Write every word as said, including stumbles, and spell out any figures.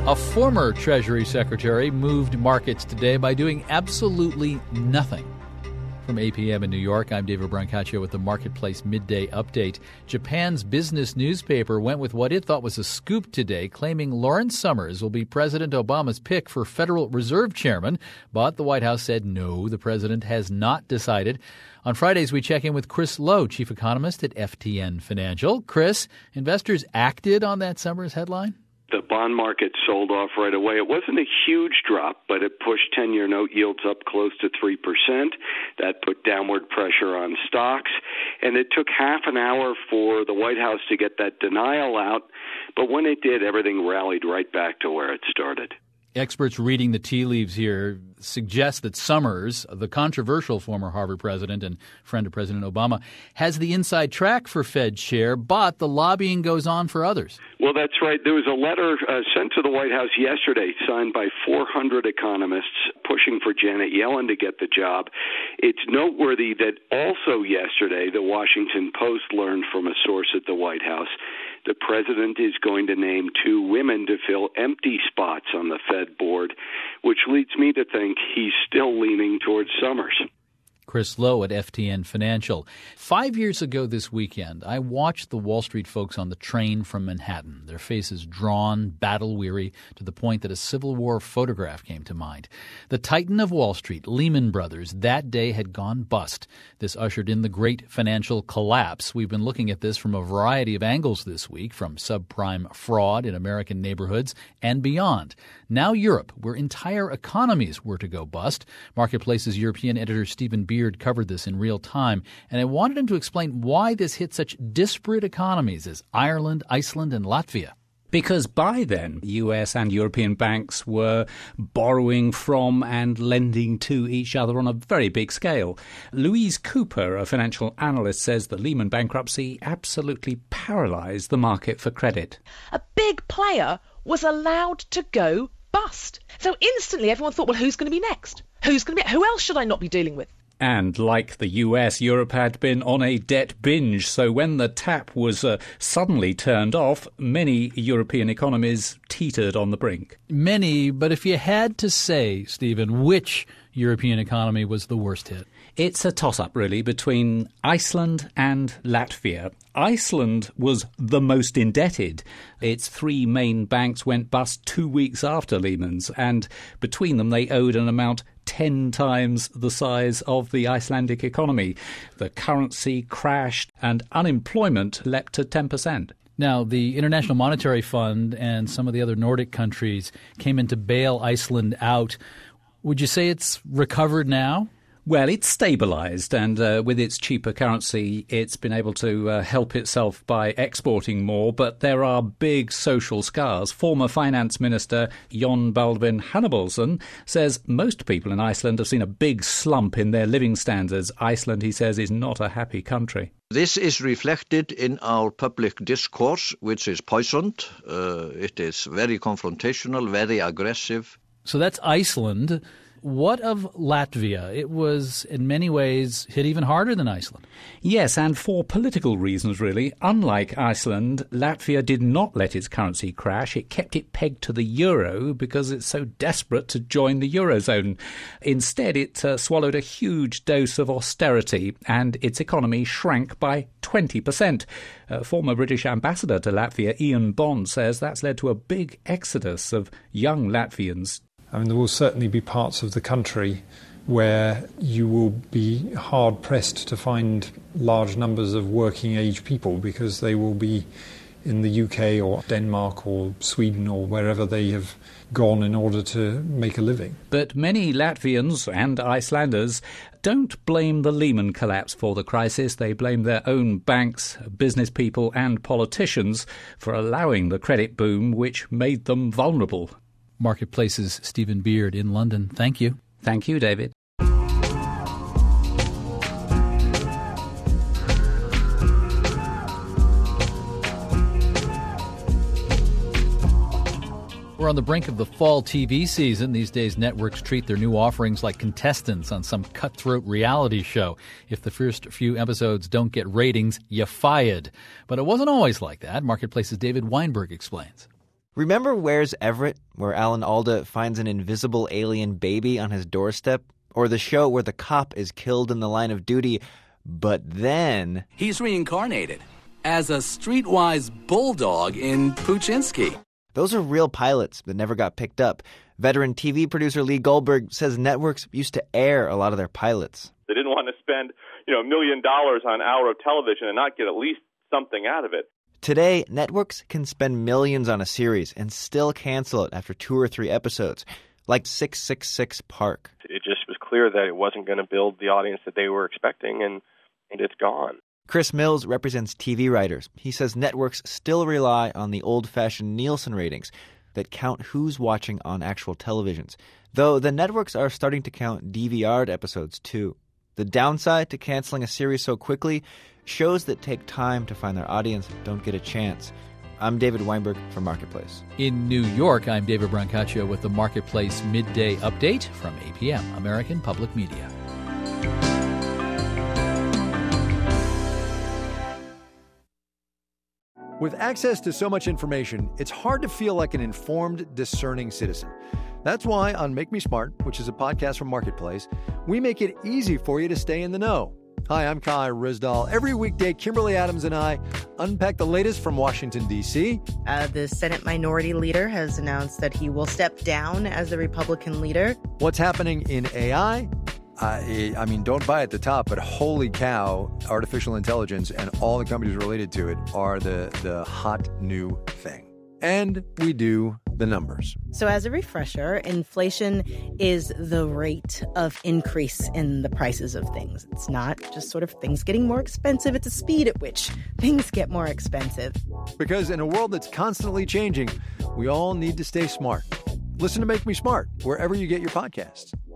A former Treasury Secretary moved markets today by doing absolutely nothing. From A P M in New York, I'm David Brancaccio with the Marketplace Midday Update. Japan's business newspaper went with what it thought was a scoop today, claiming Lawrence Summers will be President Obama's pick for Federal Reserve Chairman. But the White House said no, the president has not decided. On Fridays, we check in with Chris Lowe, chief economist at F T N Financial. Chris, investors acted on that Summers headline? The bond market sold off right away. It wasn't a huge drop, but it pushed ten-year note yields up close to three percent. That put downward pressure on stocks. And it took half an hour for the White House to get that denial out. But when it did, everything rallied right back to where it started. Experts reading the tea leaves here suggest that Summers, the controversial former Harvard president and friend of President Obama, has the inside track for Fed chair, but the lobbying goes on for others. Well, that's right. There was a letter uh, sent to the White House yesterday signed by four hundred economists pushing for Janet Yellen to get the job. It's noteworthy that also yesterday the Washington Post learned from a source at the White House the president is going to name two women to fill empty spots on the Fed board, which leads me to think he's still leaning towards Summers. Chris Lowe at F T N Financial. Five years ago this weekend, I watched the Wall Street folks on the train from Manhattan, their faces drawn, battle-weary, to the point that a Civil War photograph came to mind. The titan of Wall Street, Lehman Brothers, that day had gone bust. This ushered in the great financial collapse. We've been looking at this from a variety of angles this week, from subprime fraud in American neighborhoods and beyond. Now Europe, where entire economies were to go bust. Marketplace's European editor Stephen Beard covered this in real time, and I wanted him to explain why this hit such disparate economies as Ireland, Iceland, and Latvia. Because by then, U S and European banks were borrowing from and lending to each other on a very big scale. Louise Cooper, a financial analyst, says the Lehman bankruptcy absolutely paralyzed the market for credit. A big player was allowed to go bust. So instantly everyone thought, well, who's going to be next? Who's going to be? Who else should I not be dealing with? And like the U S, Europe had been on a debt binge. So when the tap was uh, suddenly turned off, many European economies teetered on the brink. Many, but if you had to say, Stephen, which European economy was the worst hit? It's a toss-up, really, between Iceland and Latvia. Iceland was the most indebted. Its three main banks went bust two weeks after Lehman's, and between them they owed an amount ten times the size of the Icelandic economy. The currency crashed and unemployment leapt to ten percent. Now, the International Monetary Fund and some of the other Nordic countries came in to bail Iceland out. Would you say it's recovered now? Well, it's stabilised, and uh, with its cheaper currency, it's been able to uh, help itself by exporting more, but there are big social scars. Former Finance Minister Jon Baldvin Hannibalsson says most people in Iceland have seen a big slump in their living standards. Iceland, he says, is not a happy country. This is reflected in our public discourse, which is poisoned. Uh, it is very confrontational, very aggressive. So that's Iceland. What of Latvia? It was, in many ways, hit even harder than Iceland. Yes, and for political reasons, really. Unlike Iceland, Latvia did not let its currency crash. It kept it pegged to the euro because it's so desperate to join the eurozone. Instead, it uh, swallowed a huge dose of austerity, and its economy shrank by twenty percent. Uh, former British ambassador to Latvia, Ian Bond, says that's led to a big exodus of young Latvians. I mean, there will certainly be parts of the country where you will be hard-pressed to find large numbers of working-age people because they will be in the U K or Denmark or Sweden or wherever they have gone in order to make a living. But many Latvians and Icelanders don't blame the Lehman collapse for the crisis. They blame their own banks, business people and politicians for allowing the credit boom which made them vulnerable. Marketplace's Stephen Beard in London. Thank you. Thank you, David. We're on the brink of the fall T V season. These days, networks treat their new offerings like contestants on some cutthroat reality show. If the first few episodes don't get ratings, you're fired. But it wasn't always like that. Marketplace's David Weinberg explains. Remember Where's Everett, where Alan Alda finds an invisible alien baby on his doorstep? Or the show where the cop is killed in the line of duty, but then he's reincarnated as a streetwise bulldog in Puchinsky. Those are real pilots that never got picked up. Veteran T V producer Lee Goldberg says networks used to air a lot of their pilots. They didn't want to spend, you know, a million dollars on an hour of television and not get at least something out of it. Today, networks can spend millions on a series and still cancel it after two or three episodes, like six six six Park. It just was clear that it wasn't going to build the audience that they were expecting, and, and it's gone. Chris Mills represents T V writers. He says networks still rely on the old-fashioned Nielsen ratings that count who's watching on actual televisions, though the networks are starting to count D V R'd episodes too. The downside to canceling a series so quickly: shows that take time to find their audience don't get a chance. I'm David Weinberg from Marketplace. In New York, I'm David Brancaccio with the Marketplace Midday Update from A P M, American Public Media. With access to so much information, it's hard to feel like an informed, discerning citizen. That's why on Make Me Smart, which is a podcast from Marketplace, we make it easy for you to stay in the know. Hi, I'm Kai Rizdal. Every weekday, Kimberly Adams and I unpack the latest from Washington, D C. Uh, the Senate Minority Leader has announced that he will step down as the Republican leader. What's happening in A I? I, I mean, don't buy at the top, but holy cow, artificial intelligence and all the companies related to it are the, the hot new thing. And we do the numbers. So as a refresher, inflation is the rate of increase in the prices of things. It's not just sort of things getting more expensive. It's the speed at which things get more expensive. Because in a world that's constantly changing, we all need to stay smart. Listen to Make Me Smart wherever you get your podcasts.